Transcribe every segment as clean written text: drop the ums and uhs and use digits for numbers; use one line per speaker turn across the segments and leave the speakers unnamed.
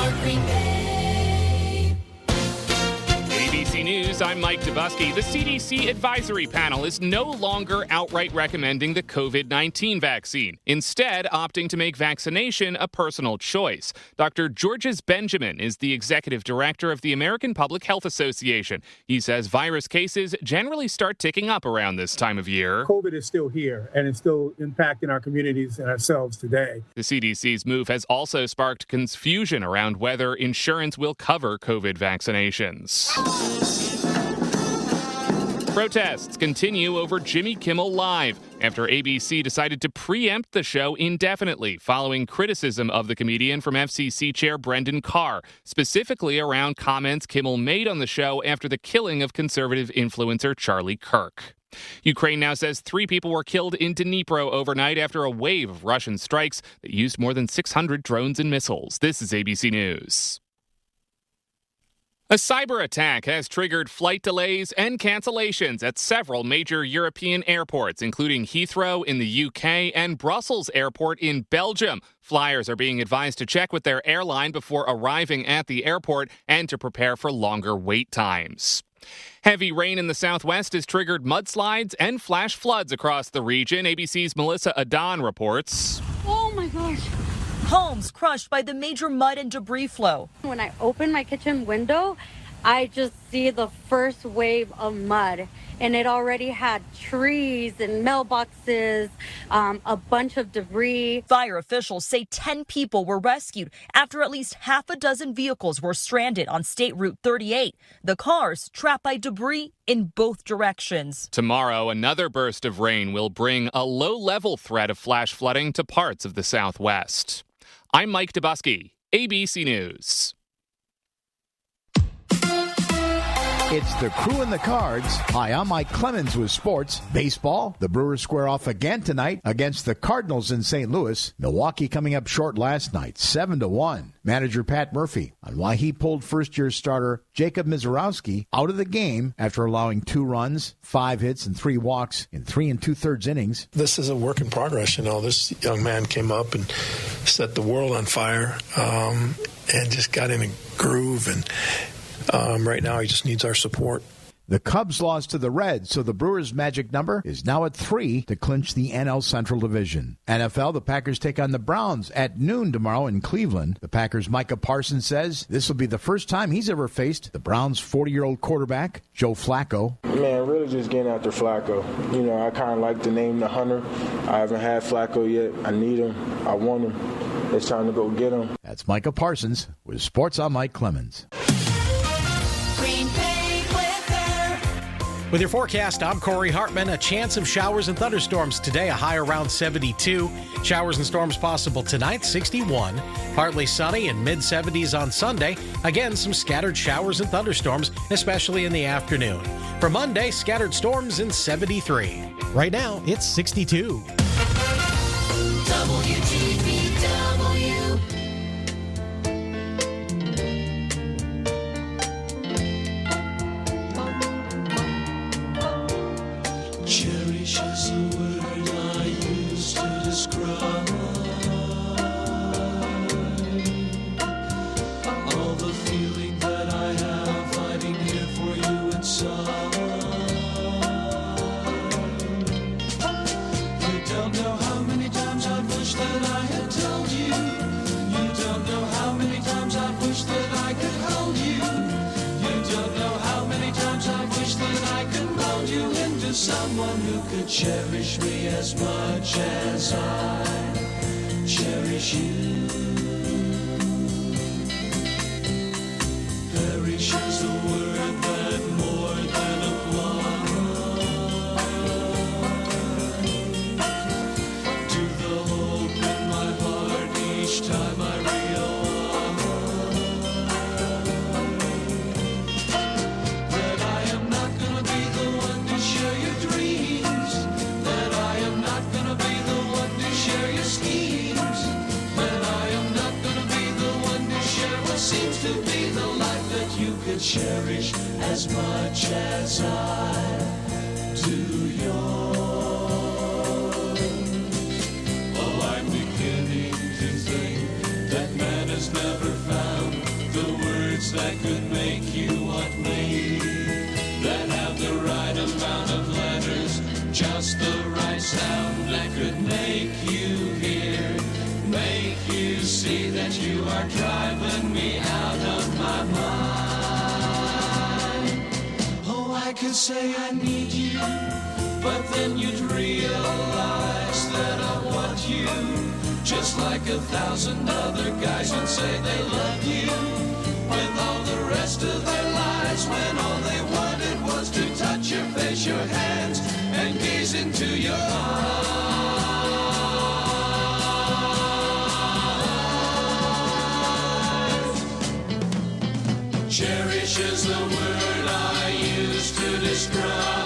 Your Green Bay.
ABC News, I'm Mike Dubusky. The CDC advisory panel is no longer outright recommending the COVID-19 vaccine, instead opting to make vaccination a personal choice. Dr. Georges Benjamin is the executive director of the American Public Health Association. He says virus cases generally start ticking up around this time of year.
COVID is still here, and it's still impacting our communities and ourselves today.
The CDC's move has also sparked confusion around whether insurance will cover COVID vaccinations. Protests continue over Jimmy Kimmel Live after ABC decided to preempt the show indefinitely following criticism of the comedian from FCC Chair Brendan Carr, specifically around comments Kimmel made on the show after the killing of conservative influencer Charlie Kirk. Ukraine now says 3 people were killed in Dnipro overnight after a wave of Russian strikes that used more than 600 drones and missiles. This is ABC News. A cyber attack has triggered flight delays and cancellations at several major European airports, including Heathrow in the UK and Brussels Airport in Belgium. Flyers are being advised to check with their airline before arriving at the airport and to prepare for longer wait times. Heavy rain in the southwest has triggered mudslides and flash floods across the region. ABC's Melissa Adon reports.
Oh my gosh.
Homes crushed by the major mud and debris flow.
When I open my kitchen window, I just see the first wave of mud, and it already had trees and mailboxes, a bunch of debris.
Fire officials say 10 people were rescued after at least half a dozen vehicles were stranded on State Route 38. The cars trapped by debris in both directions.
Tomorrow, another burst of rain will bring a low-level threat of flash flooding to parts of the southwest. I'm Mike Dubusky, ABC News.
It's the Crew and the Cards. Hi, I'm Mike Clemens with sports. Baseball, the Brewers square off again tonight against the Cardinals in St. Louis. Milwaukee coming up short last night, 7-1. Manager Pat Murphy on why he pulled first-year starter Jacob Mizorowski out of the game after allowing 2 runs, 5 hits, and 3 walks in 3 2/3 innings.
This is a work in progress. This young man came up and set the world on fire and just got in a groove, and right now, he just needs our support.
The Cubs lost to the Reds, so the Brewers' magic number is now at 3 to clinch the NL Central Division. NFL, the Packers take on the Browns at noon tomorrow in Cleveland. The Packers' Micah Parsons says this will be the first time he's ever faced the Browns' 40-year-old quarterback, Joe Flacco.
Man, really just getting after Flacco. I kind of like the name The Hunter. I haven't had Flacco yet. I need him. I want him. It's time to go get him.
That's Micah Parsons with Sports. I'm Mike Clemens.
With your forecast, I'm Corey Hartman. A chance of showers and thunderstorms today, a high around 72. Showers and storms possible tonight, 61. Partly sunny and mid-70s on Sunday. Again, some scattered showers and thunderstorms, especially in the afternoon. For Monday, scattered storms in 73. Right now, it's 62.
WGBW. Cherish is a word I use to describe all the feeling that I have hiding here for you inside. You don't know how many times I've wished that I had told you. You don't know how many times I've wished that I could hold you. You don't know how many times I've wished that I could mold you into someone who could cherish me as much as I cherish you. Perish is a word that more than applies to the hope in my heart each time I realize that I am not gonna be the one to share your dreams, that I am not gonna be the one to share your schemes, that I am not gonna be the one to share what seems to be the life that you could cherish as much as I do yours. Oh, I'm beginning to think that man has never found I could make you want me, that have the right amount of letters, just the right sound that could make you hear, make you see that you are driving me out of my mind. Oh, I could say I need you, but then you'd realize that I want you, just like 1,000 other guys would say they love you, with all the rest of their lives, when all they wanted was to touch your face, your hands, and gaze into your eyes. Cherish is the word I use to describe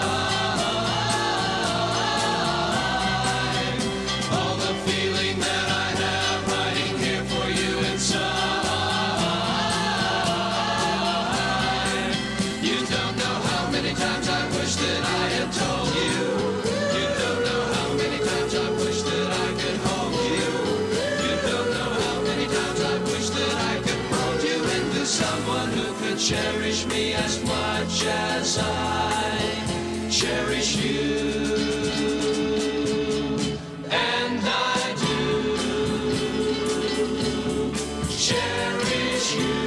all the feeling that I have hiding here for you inside. You don't know how many times I wish that I had told you. You don't know how many times I wish that I could hold you. You don't know how many times I wish that I could mold you into someone who could cherish me as much as I cherish you. And I do cherish you.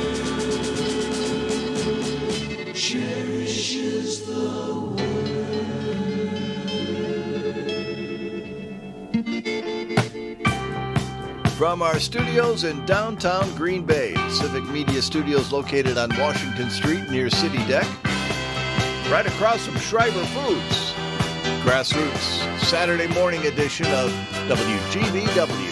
Cherish is the
From our studios in downtown Green Bay, Civic Media Studios located on Washington Street near City Deck, right across from Schreiber Foods. Grassroots, Saturday morning edition of WGBW.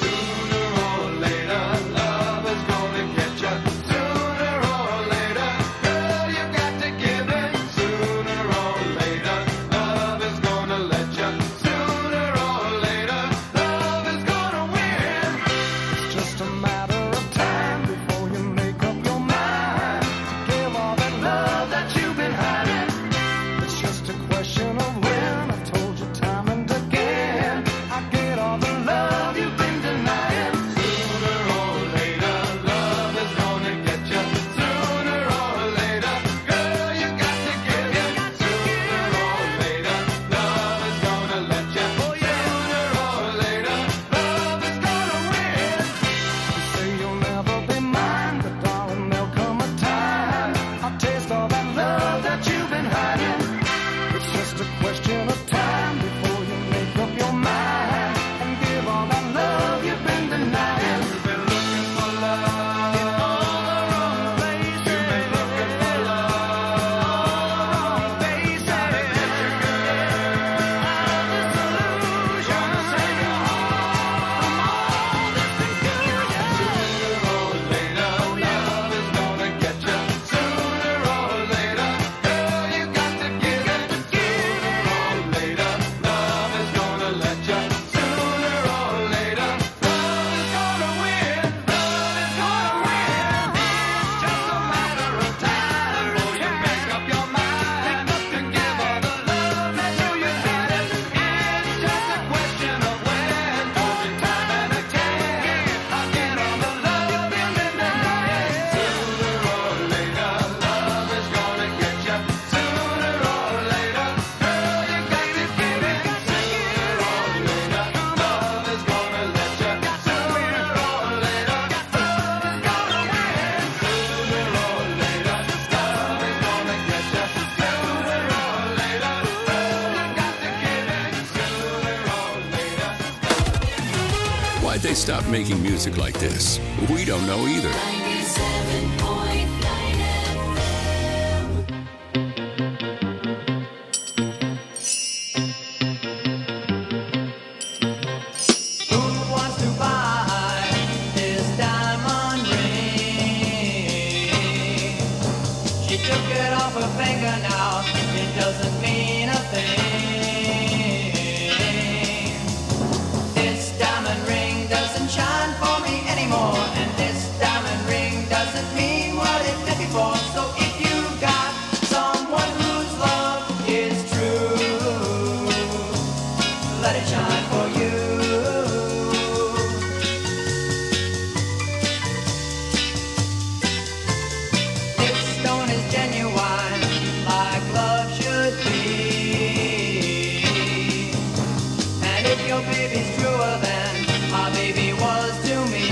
Why'd they stop making music like this? We don't know either.
97.9 Who wants to buy this diamond ring? She took it off her finger now. It doesn't mean a thing. This diamond ring doesn't shine for me anymore, and this diamond ring doesn't mean what it did before. So if you got someone whose love is true, let it shine for you. It's your baby's truer than my baby was to me.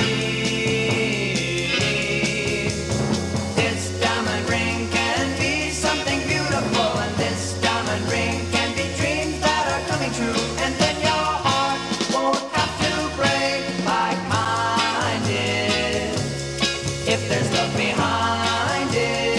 This diamond ring can be something beautiful, and this diamond ring can be dreams that are coming true. And then your heart won't have to break like mine did, if there's love behind it.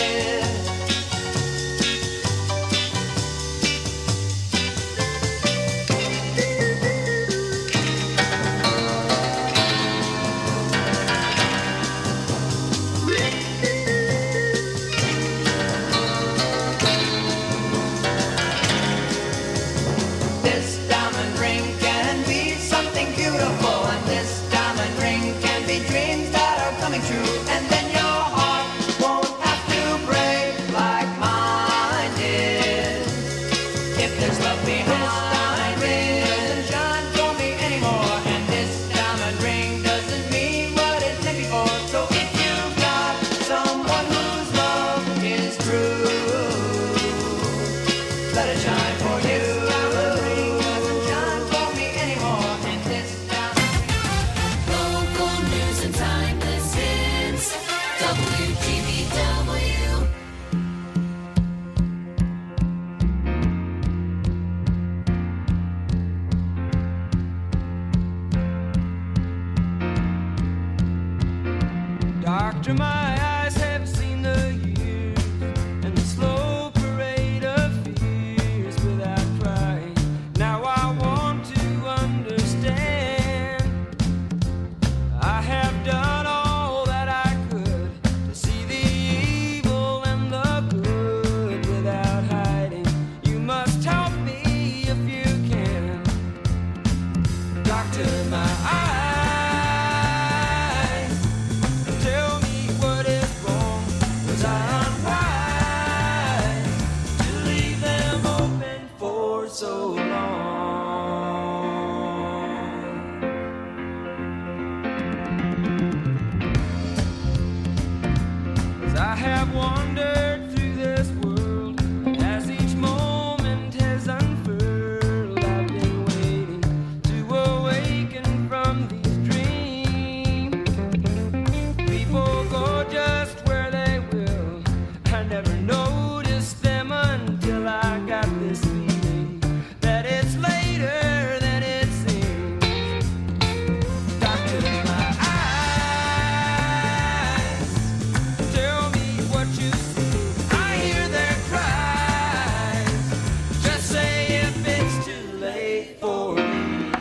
This diamond ring can be something beautiful, and this diamond ring can be dreams that are coming true. And then your heart won't have to break like mine did, if there's love behind it. Doesn't shine for me anymore, and this diamond ring doesn't mean what it did before. So if you've got someone whose love is true, let it shine for you. Doesn't shine for me anymore, and this diamond
Local news and timeless hits. WGBW.
Doctor, my eyes have seen the years and the slow parade of fears without crying. Now I want to understand. I have done all that I could to see the evil and the good without hiding. You must help me if you can. Doctor, my eyes, tell me what is wrong. Was I unwise to leave them open for so long? 'Cause I have wandered through this world, and as each moment has unfurled, I've been waiting to awaken from these dreams. People go just where they will. I never noticed them until I got this feeling that it's later than it seems. Doctor, my eyes, tell me what you see. I hear their cries. Just say if it's too late for me.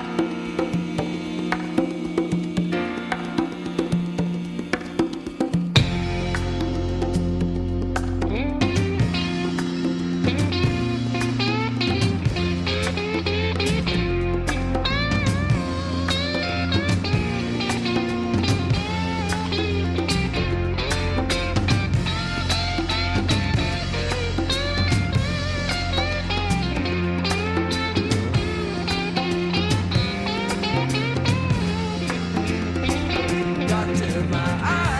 Doctor, my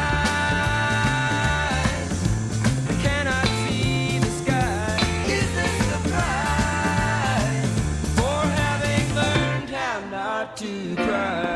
eyes cannot see the sky. Is this a prize for having learned how not to cry?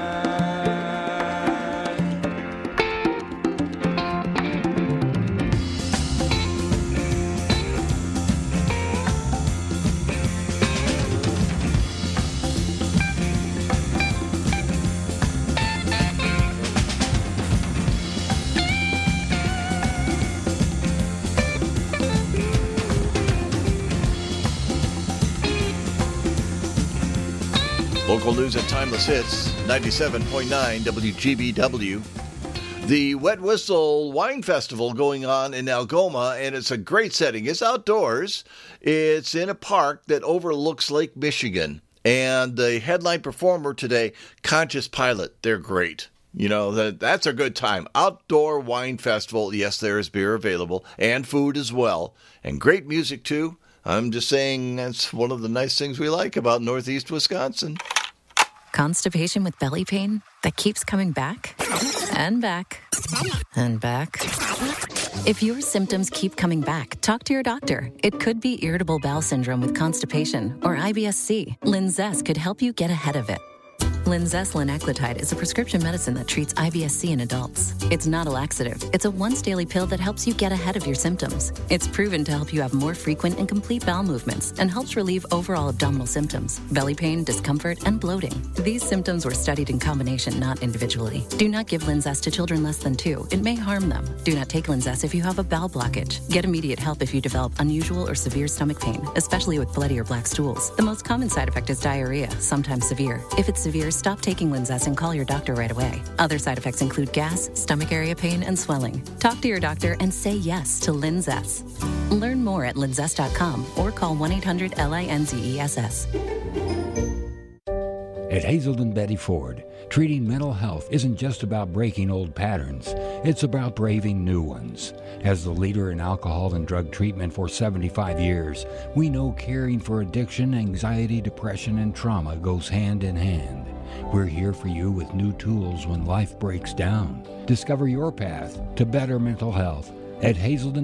Local news and timeless hits, 97.9 WGBW. The Wet Whistle Wine Festival going on in Algoma, and it's a great setting. It's outdoors. It's in a park that overlooks Lake Michigan. And the headline performer today, Conscious Pilot. They're great. You know, that's a good time. Outdoor wine festival. Yes, there is beer available and food as well. And great music, too. I'm just saying that's one of the nice things we like about Northeast Wisconsin.
Constipation with belly pain that keeps coming back and back and back. If your symptoms keep coming back, talk to your doctor. It could be irritable bowel syndrome with constipation or IBS-C. Linzess could help you get ahead of it. Linzess linaclotide is a prescription medicine that treats IBS-C in adults. It's not a laxative. It's a once-daily pill that helps you get ahead of your symptoms. It's proven to help you have more frequent and complete bowel movements and helps relieve overall abdominal symptoms, belly pain, discomfort, and bloating. These symptoms were studied in combination, not individually. Do not give Linzess to children less than 2. It may harm them. Do not take Linzess if you have a bowel blockage. Get immediate help if you develop unusual or severe stomach pain, especially with bloody or black stools. The most common side effect is diarrhea, sometimes severe. If it's severe, stop taking Linzess and call your doctor right away. Other side effects include gas, stomach area pain, and swelling. Talk to your doctor and say yes to Linzess. Learn more at linzess.com or call 1-800-LINZESS.
At Hazelden Betty Ford, treating mental health isn't just about breaking old patterns. It's about braving new ones. As the leader in alcohol and drug treatment for 75 years, we know caring for addiction, anxiety, depression, and trauma goes hand in hand. We're here for you with new tools when life breaks down. Discover your path to better mental health at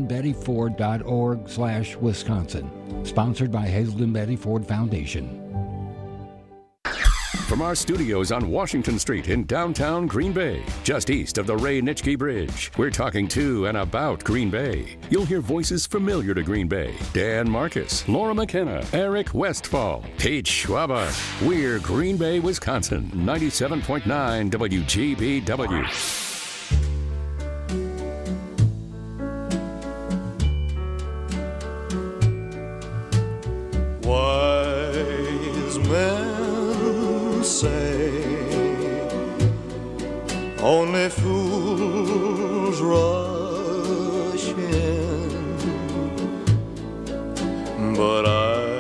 hazeldenbettyford.org/Wisconsin. Sponsored by Hazelden Betty Ford Foundation.
From our studios on Washington Street in downtown Green Bay, just east of the Ray Nitschke Bridge, we're talking to and about Green Bay. You'll hear voices familiar to Green Bay. Dan Marcus, Laura McKenna, Eric Westfall, Pete Schwaba. We're Green Bay, Wisconsin, 97.9 WGBW.
Wise men say only fools rush in, but I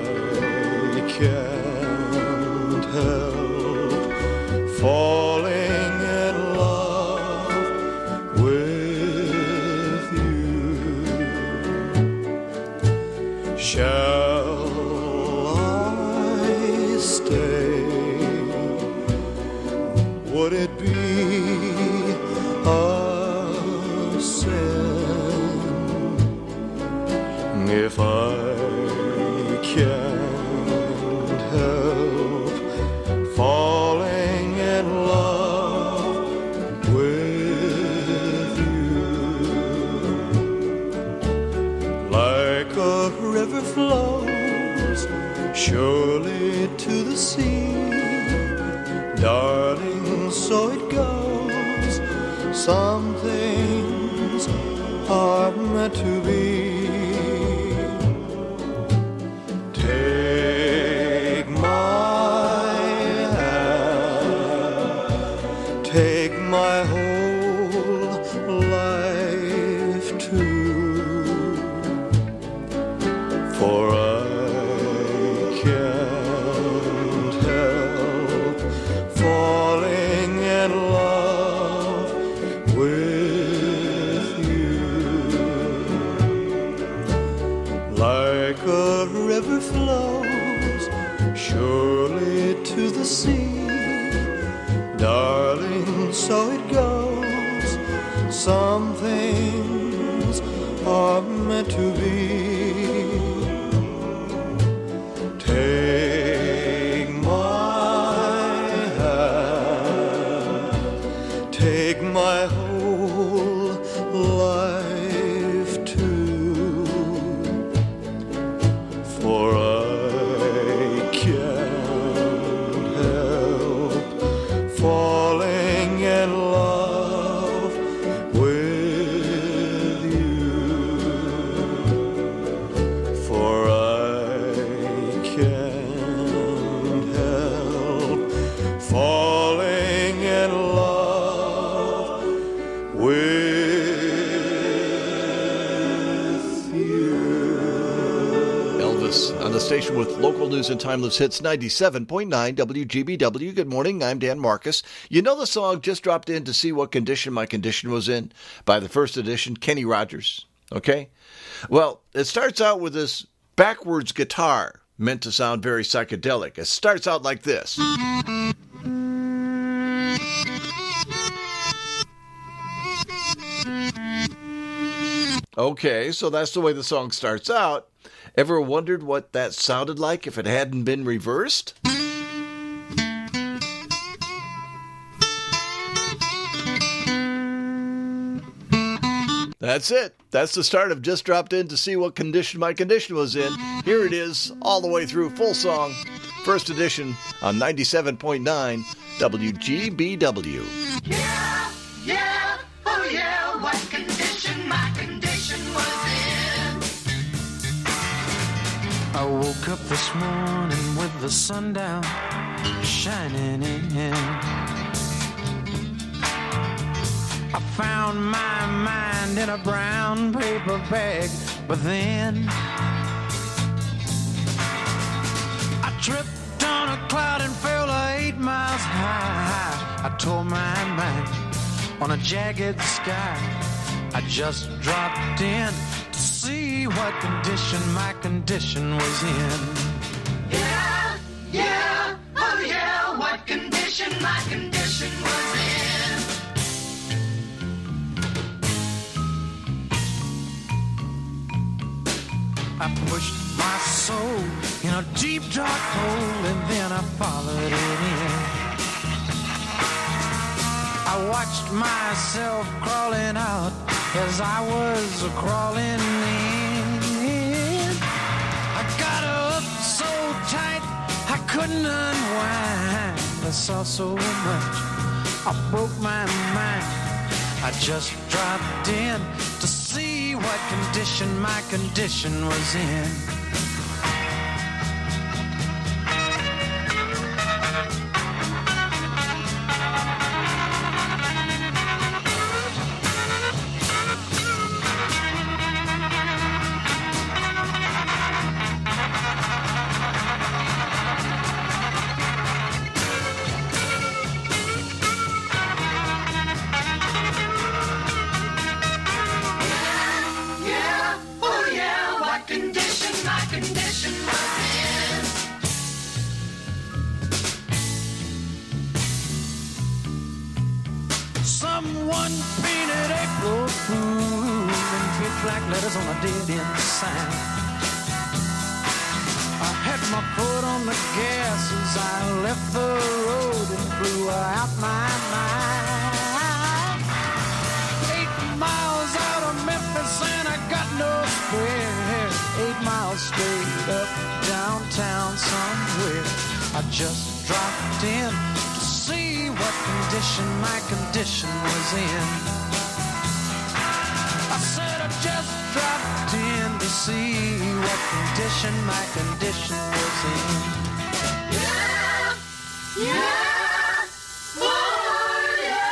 can't help falling in love with you. Shall I stay? Would it be a sin if I can't help falling in love with you? Like a river flows surely to the sea, darling, so it goes. Some things are meant to be. Take my hand, take my whole life too, for I can't help falling in love with you. Like a river flows surely to the sea, darling, so it goes. Some things are meant to be. Take my hand, take my whole life too, for I can't help falling in love with you, for I can't help falling in love with you.
Elvis on the station with local news and timeless hits 97.9 WGBW. Good morning, I'm Dan Marcus. You know the song Just Dropped In to See What Condition My Condition Was In by the first edition, Kenny Rogers. Okay? Well, it starts out with this backwards guitar meant to sound very psychedelic. It starts out like this. Okay, so that's the way the song starts out. Ever wondered what that sounded like if it hadn't been reversed? That's it. That's the start of Just Dropped In to see what condition my condition was in. Here it is, all the way through, full song, first edition on 97.9 WGBW.
Yeah, yeah, oh yeah, what condition my condition was in.
I woke up this morning with the sun down, shining in. I found my mind in a brown paper bag, but then I tripped on a cloud and fell 8 miles high. I tore my mind on a jagged sky. I just dropped in to see what condition my condition was in.
Yeah, yeah, oh yeah, what condition my condition was in.
I pushed my soul in a deep dark hole and then I followed it in. I watched myself crawling out as I was crawling in. I got up so tight I couldn't unwind. I saw so much, I broke my mind. I just dropped in to see what condition my condition was in.
Yeah, oh yeah, what condition my condition was in.
Someone painted April Fool in big black letters on a dead-end sign. I had my foot on the gas as I left the road and blew out my mind. 8 miles out of Memphis and I got no spare. 8 miles straight up downtown somewhere. I just dropped in to see what condition my condition was in. I said I just dropped in to see what condition my condition was in.
Yeah, yeah, oh yeah.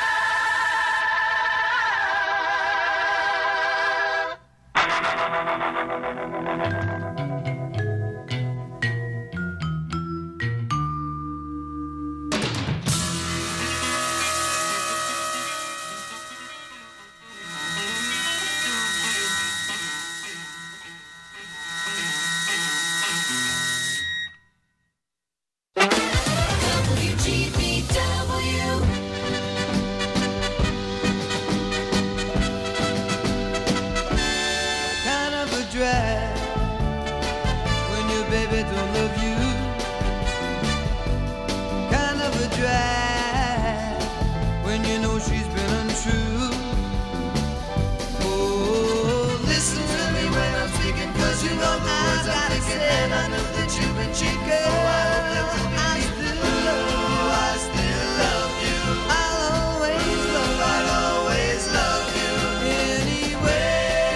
WGBW.
Kind of a drag when your baby don't love you. Kind of a drag when you know she's been untrue. Oh, listen to me when I'm speaking, 'cause you know the words I'm thinking, and I know that you've been cheating. Oh, I hope that will be I still love you. I still love you. I'll always love you. I'll always love you. Anyway.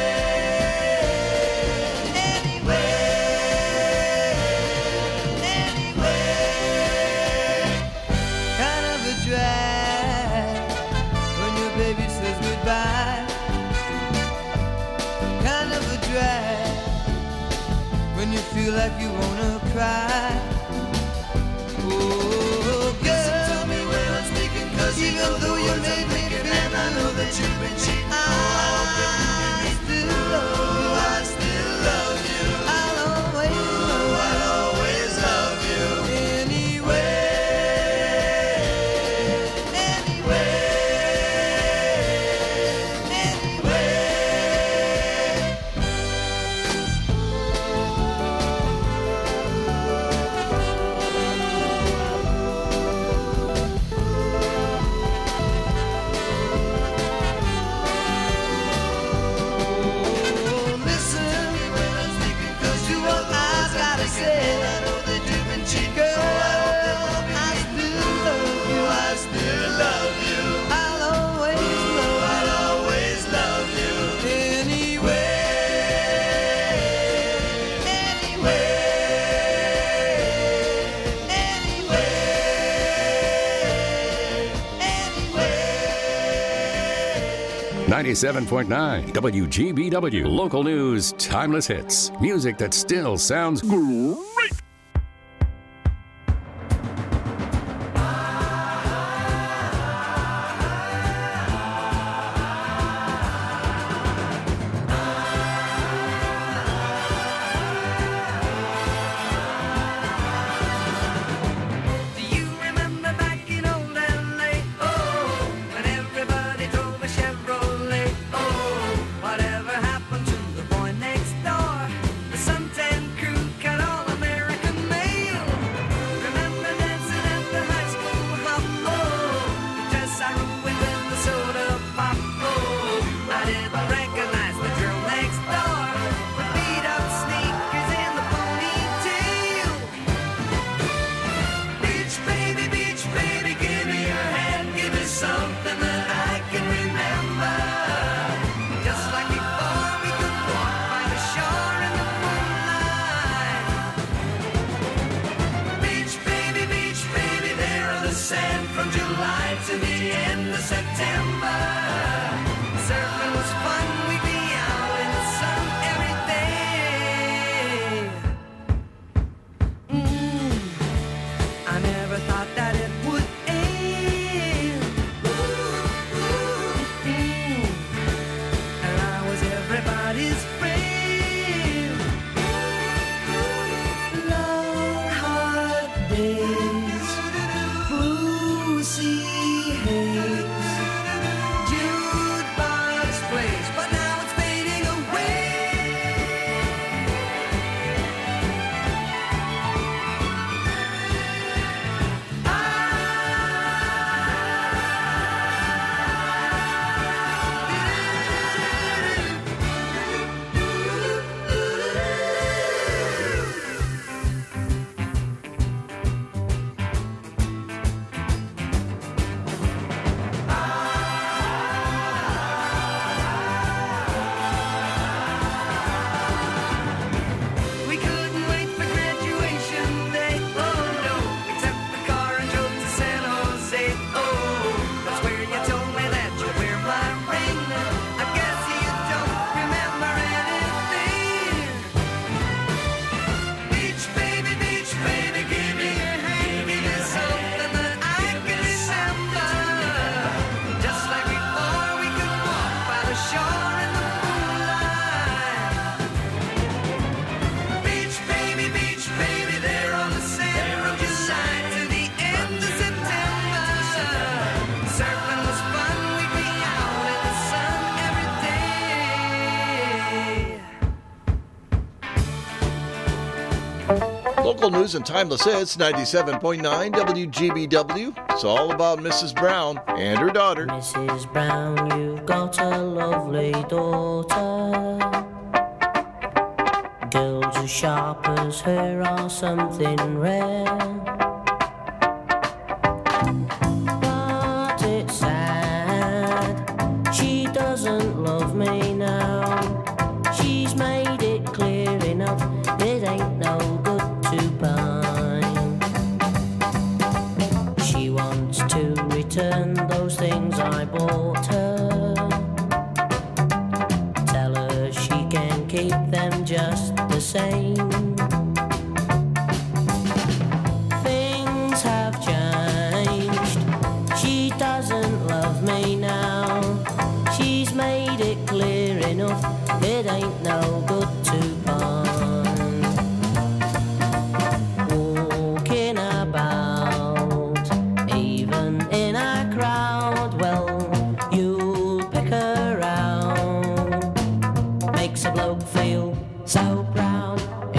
Kind of a drag when your baby says goodbye. Kind of a drag when you feel like you wanna cry. Oh, girl, listen to me when I'm speaking, 'cause even though you made me feel, and I know that you've been cheating, oh, I hope that you still love you. I still love you. I'll always love you. I'll always love you. Anyway. Anyway.
97.9 WGBW. Local news, timeless hits. Music that still sounds great.
Do you remember back in old LA? Oh, when everybody drove a Chevrolet. Oh, whatever happened to the boy next door? The suntan crew cut all American mail. Remember dancing at the high school hop? Oh, the dress I ruined with the soda pop. Oh, I didn't recognize the girl next door with beat up sneakers and the ponytail. Beach baby, give me your hand, give me something that I can remember. Just like before, we could walk by the shore in the moonlight. Beach baby, there on the sand from July to the end of September. Surfing was fun, we'd be out in the sun every day. I never thought that it would end. And I was everybody's friend. Long, hard days, blue sea haze, jukebox plays, but now it's fading away. We couldn't wait for graduation day. Oh no, except the car and drove to San Jose. Oh, that's where you told me that you'd wear my ring. I guess you don't remember anything. Beach baby, give me your hand, give me something that I can remember. Just like before, we could walk by the shore in the moonlight. Beach baby, there on the sand from July to the end of September. Surfing was fun, we'd be out in the sun every day.
Local news and timeless hits, 97.9 WGBW. It's all about Mrs. Brown and her daughter.
Mrs. Brown, you've got a lovely daughter. Girls as sharp as her are something rare. But it's sad, she doesn't love me now. She's made it clear enough, it ain't no good to pine. She wants to return those things I bought her. Tell her she can keep them just the same. Things have changed. She doesn't love me now. She's made it clear enough, it ain't no good to pine. Walking about, even in a crowd, well, you'll pick her out. Makes a bloke feel so proud.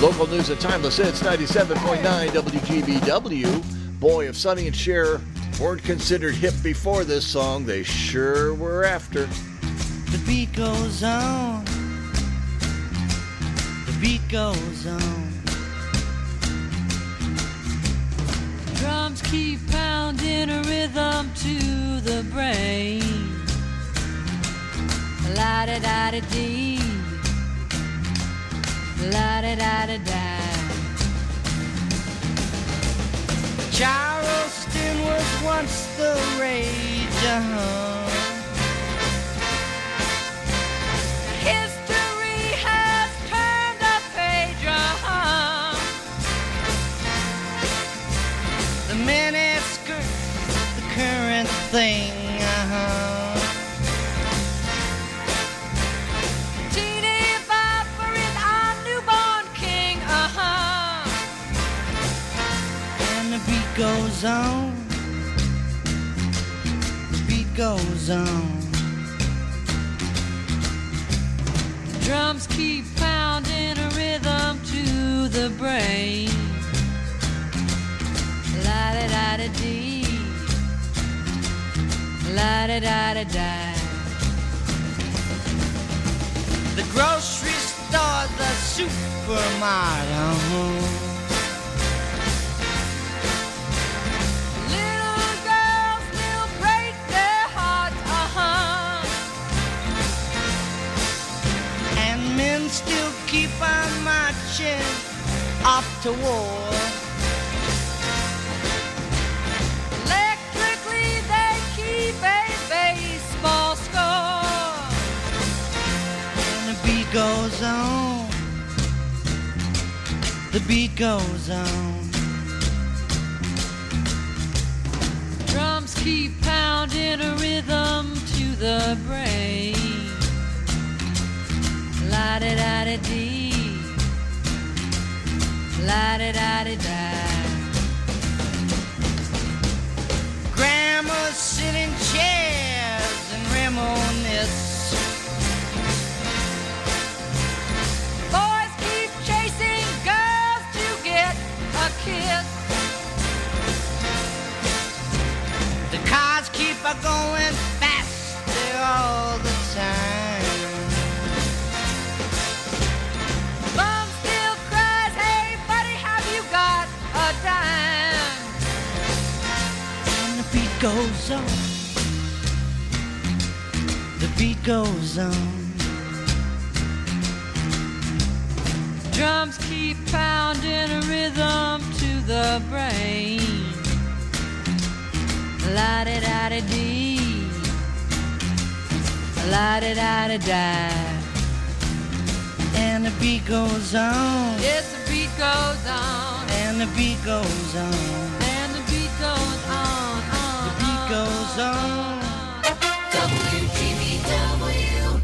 Local news at Timeless Hits 97.9 WGBW. Boy, if Sonny and Cher weren't considered hip before this song, they sure were after.
The beat goes on. The beat goes on.
Drums keep pounding a rhythm to the brain. La-da-da-da-dee. La-da-da-da-da.
Charleston was once the rage,
History has turned a page,
The mini skirt, the current thing,
Teeny Bopper is our newborn king,
And the beat goes on. The beat goes on.
Drums keep pounding a rhythm to the brain. La-da-da-da-dee. La-da-da-da-da.
The grocery store, the supermarket.
Little girls still break their hearts,
And men still keep on marching off to war.
Electrically they keep a baseball score.
And the beat goes on. The beat goes on.
Drums keep pounding a rhythm to the brain. La-da-da-da-dee. La-da-da-da-da.
Grandmas sit in chairs and reminisce.
Boys keep chasing girls to get a kiss.
The cars keep a going faster all the time.
Mom still cries, hey buddy, have you got a dime?
And the beat goes on. The beat goes on.
Drums keep pounding a rhythm to the brain. La-da-da-da-dee. La-da-da-da-da.
And the beat goes on.
Yes, the beat goes on.
And the beat goes on.
And the beat goes on.
The beat goes on.
WGBW.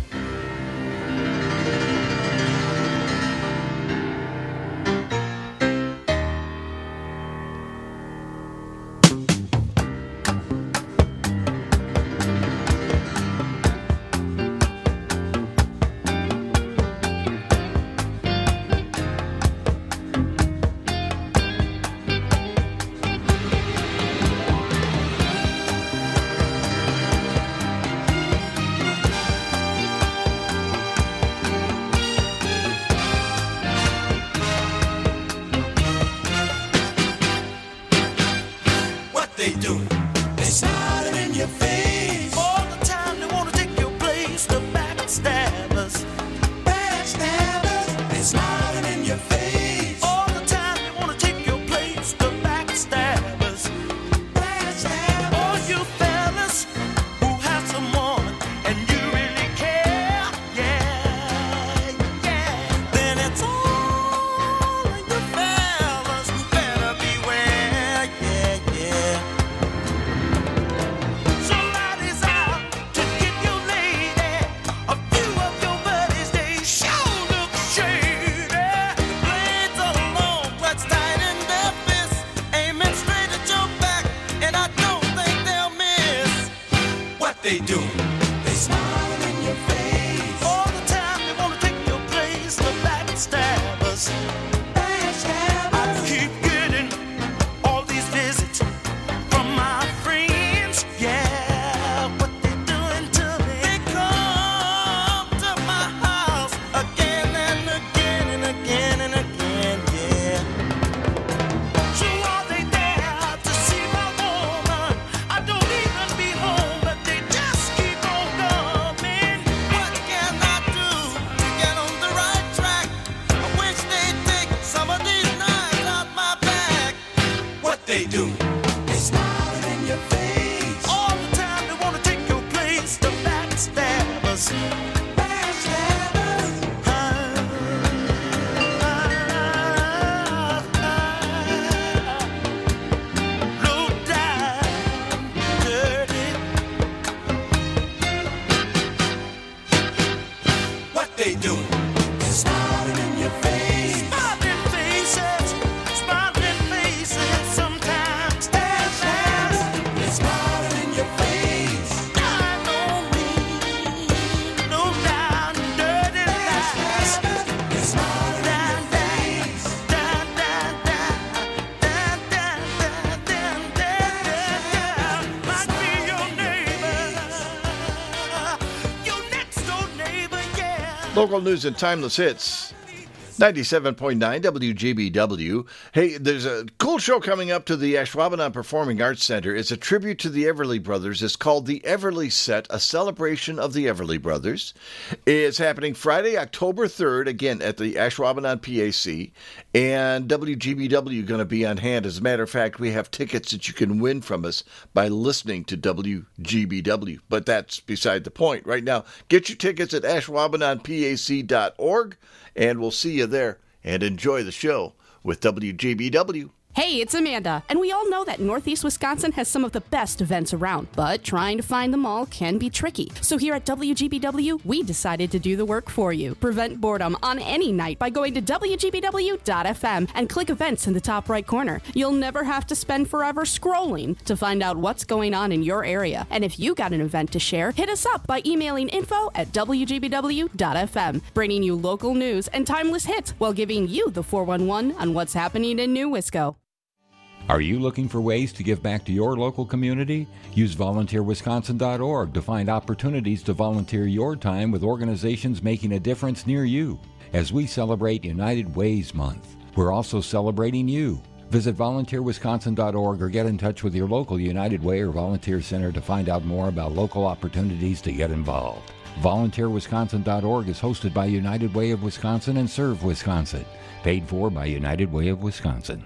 Local news and timeless hits. 97.9 WGBW. Hey, there's a cool show coming up to the Ashwaubenon Performing Arts Center. It's a tribute to the Everly Brothers. It's called The Everly Set, a celebration of the Everly Brothers. It's happening Friday, October 3rd, again at the Ashwaubenon PAC. And WGBW going to be on hand. As a matter of fact, we have tickets that you can win from us by listening to WGBW. But that's beside the point. Right now, get your tickets at ashwaubenonpac.org. And we'll see you there, and enjoy the show with WGBW.
Hey, it's Amanda, and we all know that Northeast Wisconsin has some of the best events around, but trying to find them all can be tricky. So here at WGBW, we decided to do the work for you. Prevent boredom on any night by going to WGBW.fm and click events in the top right corner. You'll never have to spend forever scrolling to find out what's going on in your area. And if you got an event to share, hit us up by emailing info@WGBW.fm, bringing you local news and timeless hits while giving you the 411 on what's happening in New Wisco.
Are you looking for ways to give back to your local community? Use volunteerwisconsin.org to find opportunities to volunteer your time with organizations making a difference near you. As we celebrate United Ways Month, we're also celebrating you. Visit volunteerwisconsin.org or get in touch with your local United Way or Volunteer Center to find out more about local opportunities to get involved. VolunteerWisconsin.org is hosted by United Way of Wisconsin and Serve Wisconsin. Paid for by United Way of Wisconsin.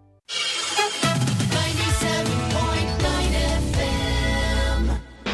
97.9 FM.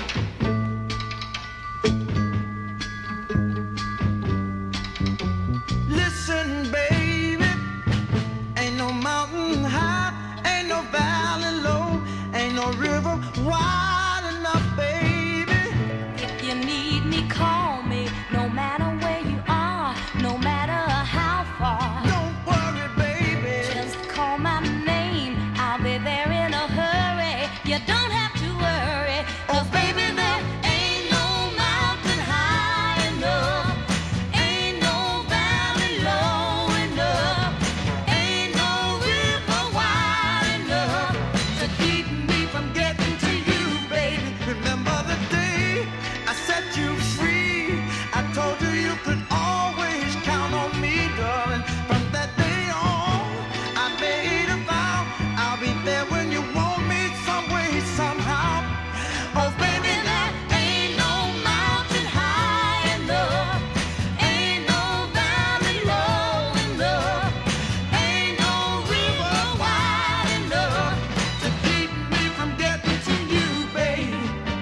Listen, baby, ain't no mountain high, ain't no valley low, ain't no river wide enough, baby.
If you need me, call me, no matter where you are, no matter how far.
Don't worry, baby.
Just call my name, I'll be there in a hurry. You don't have to worry, 'cause baby, there ain't no mountain high enough, ain't no valley low enough, ain't no river wide enough
To keep me from getting to you, baby. Remember the day I set you free. I told you you could always count on me, darling. From that day on, I made a vow I'll be there when you want me, some way, somehow. Oh, baby,
there ain't no mountain high enough, ain't no valley low enough, ain't no river wide enough
to keep me from getting to you, baby.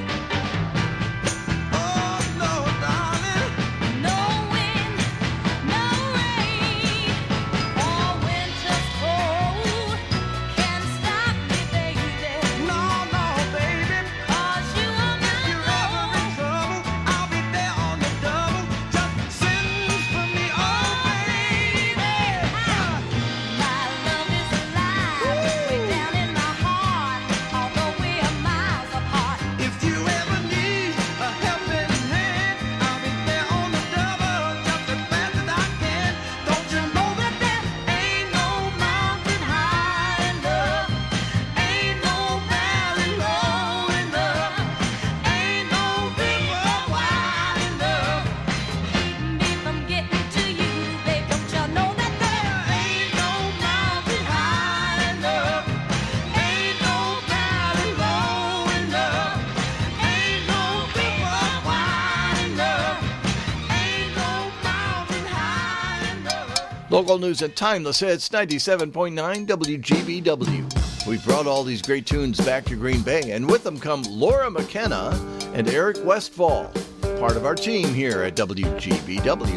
Oh, no, darling.
no wind, no rain, or winter's cold can stop me, baby.
No, no, baby.
'Cause you are my
If you're ever in trouble, I'll be there on the double. Just send for me, oh, baby.
My love is alive, way down in my heart, although we are miles apart.
If you ever need a helping hand, I'll be there on the double, just as fast as I can. Don't you know that there
Ain't no mountain high enough, ain't no valley low enough, ain't no river wide enough to keep me from getting to you, babe. Don't you know that there ain't no mountain high enough, ain't no valley low enough, ain't no river wide enough, ain't no mountain high enough.
Local news and timeless hits, 97.9 WGBW. We've brought all these great tunes back to Green Bay, and with them come Laura McKenna and Eric Westfall, part of our team here at WGBW.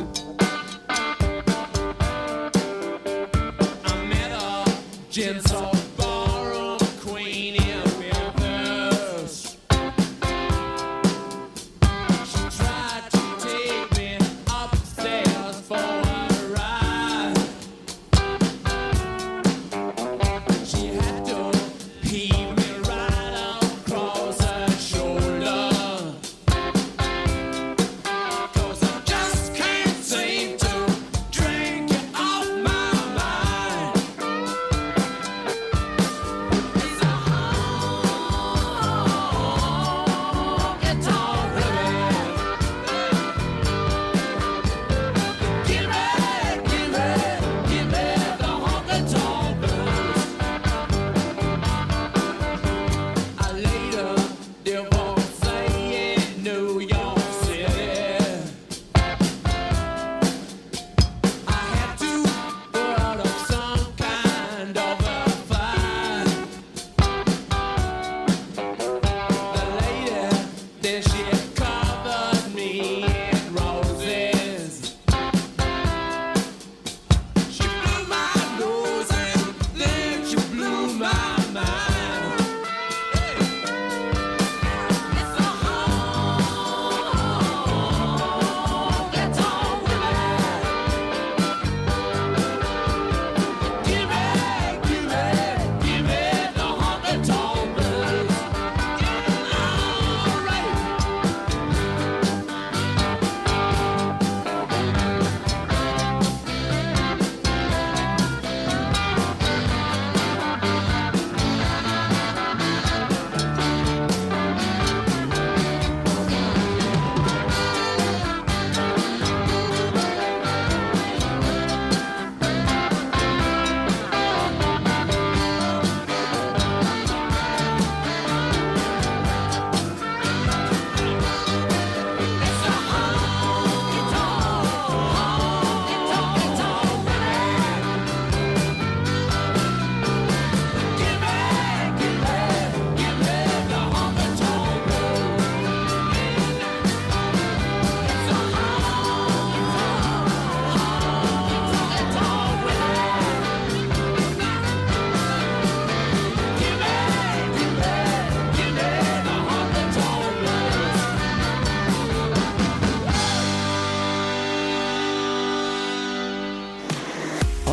Gentle ballroom queen in Memphis. She tried to take me upstairs for a ride. She had to heave me right across her shoulder. 'Cause I just can't seem to drink it off my mind.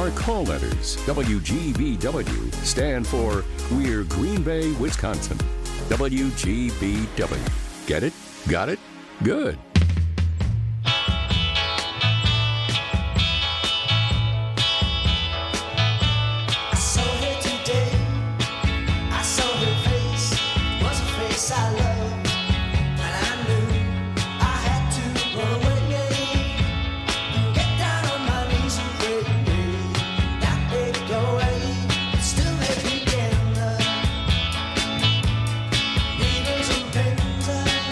Our call letters, WGBW, stand for We're Green Bay, Wisconsin. WGBW. Get it? Got it? Good.
I saw her today. I saw her face. It was a face I loved, and I knew I had to run away and get down on my knees and pray that they'd go away. Still they begin needles and pins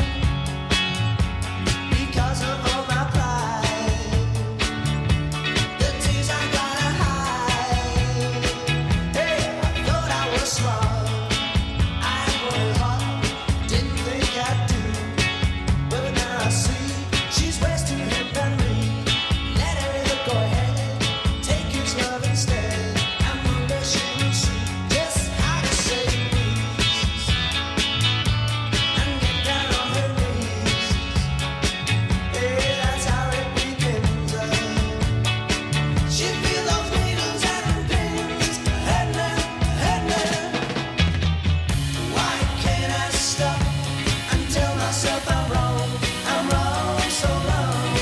because of all my pride. The tears I gotta hide. Hey, I thought I was smart. I was hot. Didn't think I'd do. But now I see she's wasting her memory. Let her go ahead. Take his love instead. And one day she will see just how to say please. And get down on her knees. Hey, that's how it begins. She feel those needles and pins. Why can't I stop and tell myself I'm wrong so long?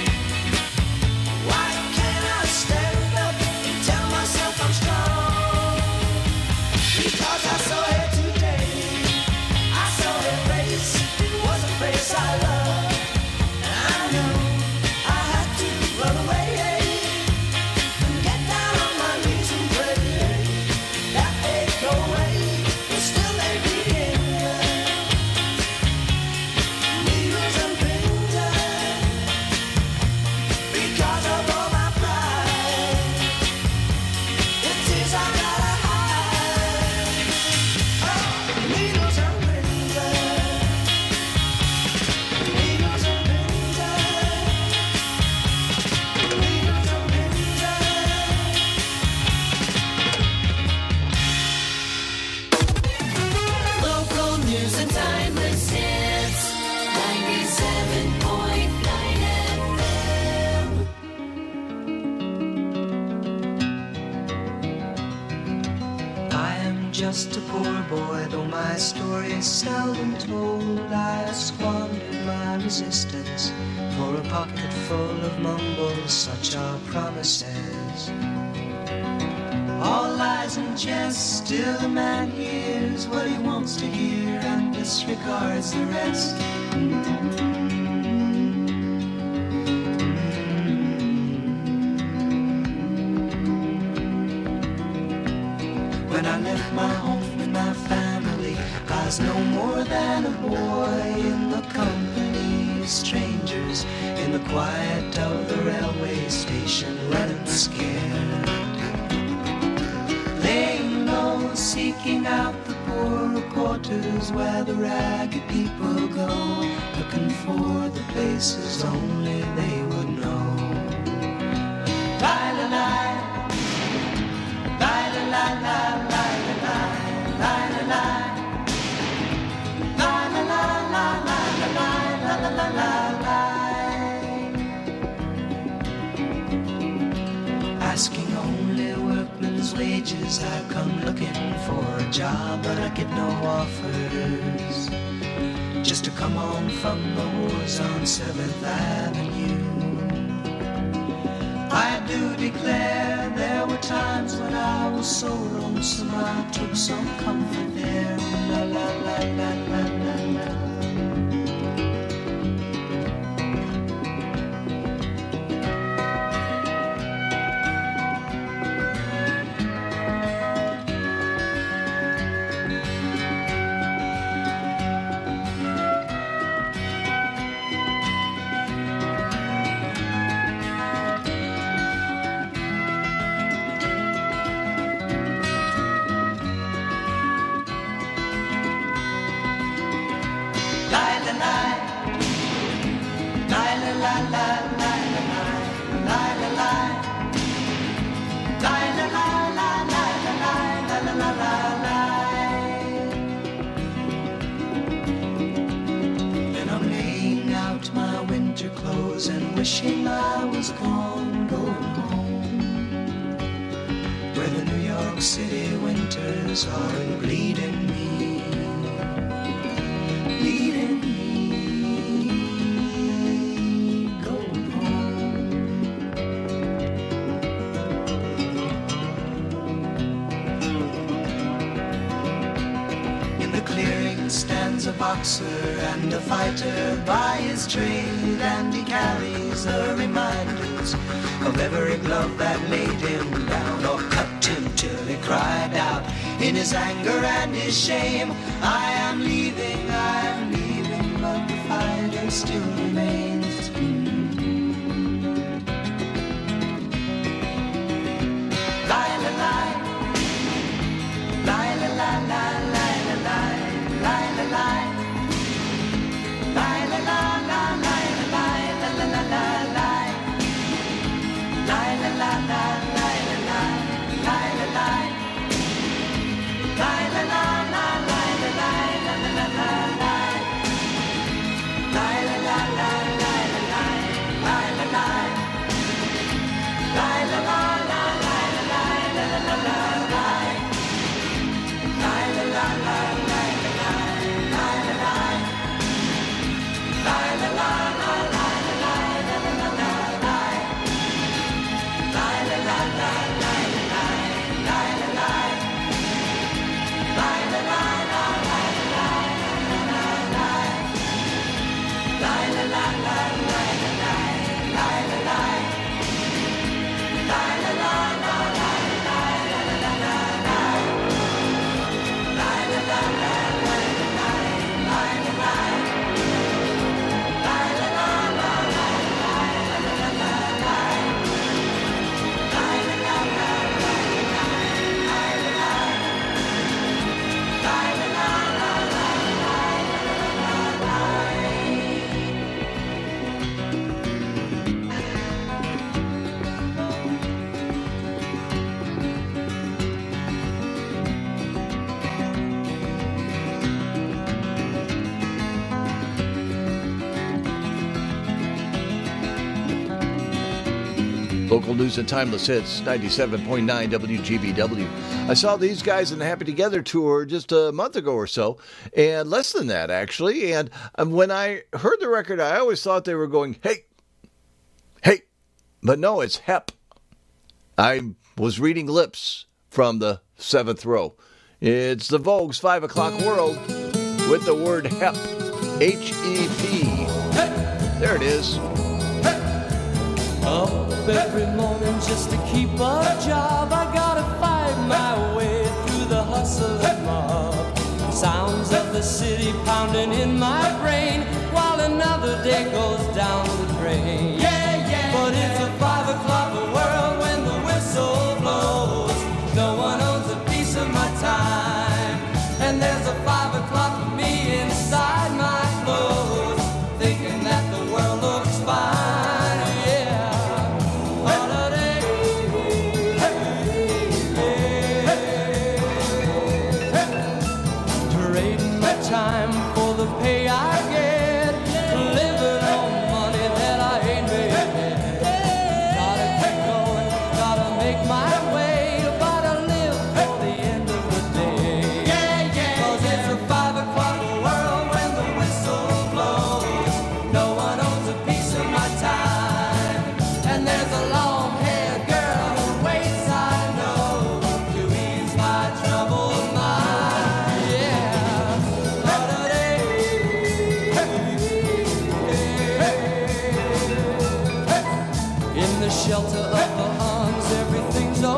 Why can't I stand up and tell myself I'm strong? Because I saw her today. I saw her face. It was a face I loved, and I knew I had to run away and get down on my knees and pray that they'd go away, but still they begin. Needles and pins because of all my pride. The tears I gotta hide. Oh, needles and pins. Needles and pins. Needles and pins.
Local news and timeless hits. 97.9 FM.
I am just a poor boy, though my story is seldom told. I have squandered my resistance for a pocket full of mumbles, such are promises. All lies and jest, still a man hears what he wants to hear and disregards the rest. When I left my home and my family, I was no more than a boy in the company of strangers, in the quiet of the railway station, running scared. Laying low, seeking out the poorer quarters where the ragged people go, looking for the places only they would know. Lie-la-lie. Asking only workmen's wages, I come looking for a job, but I get no offers. Just to come home from the wars on 7th Avenue. I do declare there were times when I was so lonesome I took some comfort there. La la la la la la la. Then I'm laying out my winter clothes and wishing I was gone, going home. York City winters are bleeding me, leading me, going home. In the clearing stands a boxer and a fighter by his trade, and he carries the reminders of every glove that laid him down or cut him till he cried out in his anger and his shame, I am leaving, but the fighter still remains. Lie, la, lie. Lie, la, la, la, lie, la, lie. Lie, la, lie. Lie, la, la, la, lie, la, lie, la, la, la, la, lie. Lie, la, la, la, lie, la, lie. Lie, la, lie. Lie, la, la, la, lie, la, lie, la, la, la, la, lie. Lie, la, la, la, lie, la, lie. Lie, la, lie. Lie, la, la, la, lie, la, lie, la, la, la, la, lie. Lie, la, la, la, lie, la, lie. Lie, la, lie. Lie, la, la, la, lie, la, lie, la, la, la, la, lie. Lie, la, la, la, lie, la, lie. Lie, la, lie. Lie, la, la, la, lie, la, lie, la, la, la, lie. Lie, la, la, la, lie, la, lie. Lie, la, lie. Lie, la, la, la, lie, la, lie, la, la, la, la, lie. Lie, la, la, la, lie, la, lie. Lie, la, lie. Lie, la, la, la, lie, la, lie, la, la, la, la, lie. Lie, la, la, la, lie, la, lie. Lie, la, lie. Lie, la, la, la, lie, la, lie, la, la, la, la,
Local news and timeless hits, 97.9 WGBW. I saw these guys in the Happy Together tour just a month ago or so, and less than that, actually. And when I heard the record, I always thought they were going, hey, hey. But no, it's HEP. I was reading lips from the seventh row. It's the Vogue's 5 o'clock world with the word HEP. H-E-P. There it is.
Up every morning just to keep a job. I gotta find my way through the hustle and mob. Sounds of the city pounding in my brain while another day goes down the drain. Yeah, yeah. But it's a 5 o'clock world when the whistle blows. No one owns a piece of my time, and there's a 5 o'clock for me inside my clothes, thinking that the world looks fine. Time for the pay I get, living on money that I ain't made yet. Gotta keep going, gotta make my way, gotta live for the end of the day. Yeah, yeah. 'Cause it's a 5 o'clock world when the whistle blows. No one owns a piece of my time, and there's a long-haired girl who waits, I know, to ease my troubled mind. Yeah. In the shelter of the arms, everything's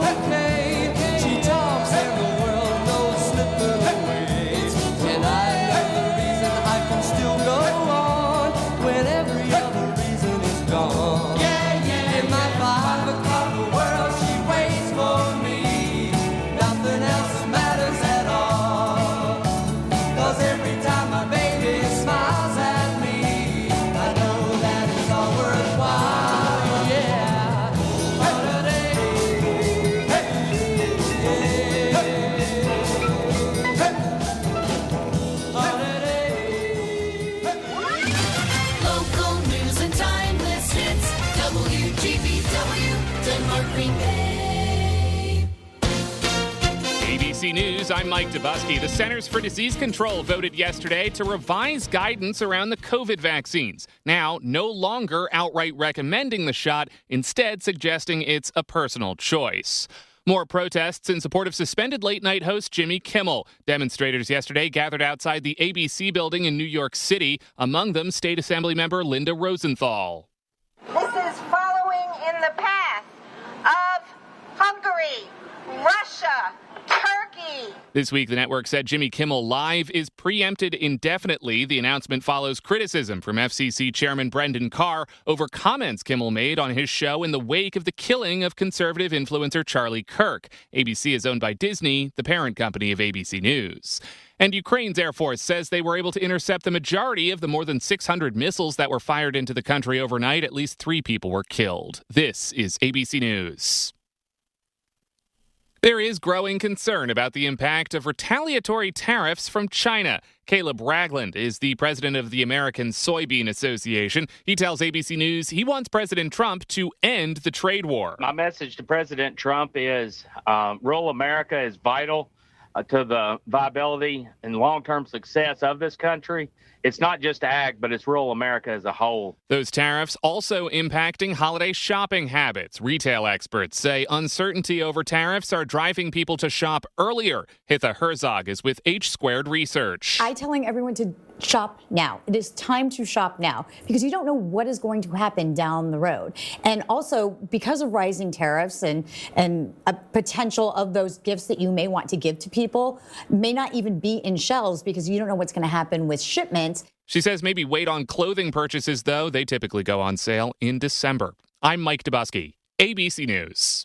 ABC News, I'm Mike Dubusky. The Centers for Disease Control voted yesterday to revise guidance around the COVID vaccines. Now, no longer outright recommending the shot, instead suggesting it's a personal choice. More protests in support of suspended late-night host Jimmy Kimmel. Demonstrators yesterday gathered outside the ABC building in New York City, among them State Assembly member Linda Rosenthal.
This is following in the path of Hungary, Russia, Turkey.
This week, the network said Jimmy Kimmel Live is preempted indefinitely. The announcement follows criticism from FCC Chairman Brendan Carr over comments Kimmel made on his show in the wake of the killing of conservative influencer Charlie Kirk. ABC is owned by Disney, the parent company of ABC News. And Ukraine's Air Force says they were able to intercept the majority of the more than 600 missiles that were fired into the country overnight. At least 3 people were killed. This is ABC News. There is growing concern about the impact of retaliatory tariffs from China. Caleb Ragland is the president of the American Soybean Association. He tells ABC News he wants President Trump to end the trade war.
My message to President Trump is rural America is vital to the viability and long-term success of this country. It's not just ag, but it's rural America as a whole.
Those tariffs also impacting holiday shopping habits. Retail experts say uncertainty over tariffs are driving people to shop earlier. Hitha Herzog is with H Squared Research.
I'm telling everyone to shop now. It is time to shop now because you don't know what is going to happen down the road. And also because of rising tariffs and a potential of those gifts that you may want to give to people may not even be in shelves because you don't know what's going to happen with shipments.
She says maybe wait on clothing purchases, though. They typically go on sale in December. I'm Mike Dubusky, ABC News.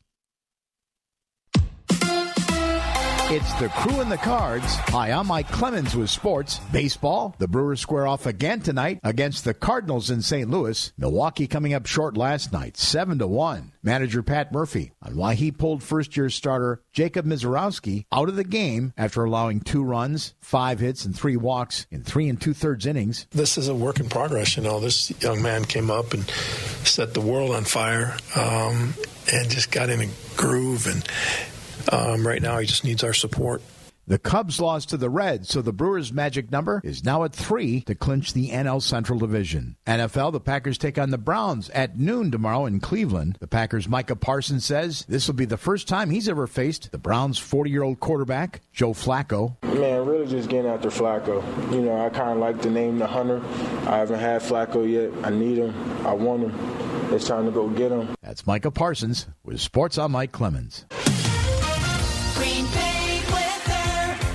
It's the Crew and the Cards. Hi, I'm Mike Clemens with sports. Baseball, the Brewers square off again tonight against the Cardinals in St. Louis. Milwaukee coming up short last night, 7-1. Manager Pat Murphy on why he pulled first-year starter Jacob Misiorowski out of the game after allowing 2 runs, 5 hits, and 3 walks in 3 2/3 innings.
This is a work in progress. This young man came up and set the world on fire and just got in a groove. And right now he just needs our support.
The Cubs lost to the Reds, so the Brewers' magic number is now at 3 to clinch the NL Central Division. NFL, the Packers take on the Browns at noon tomorrow in Cleveland. The Packers' Micah Parsons says this will be the first time he's ever faced the Browns' 40-year-old quarterback, Joe Flacco.
Man, really just getting after Flacco. I kind of like the name the Hunter. I haven't had Flacco yet. I need him. I want him. It's time to go get him.
That's Micah Parsons with Sports. I'm Mike Clemens.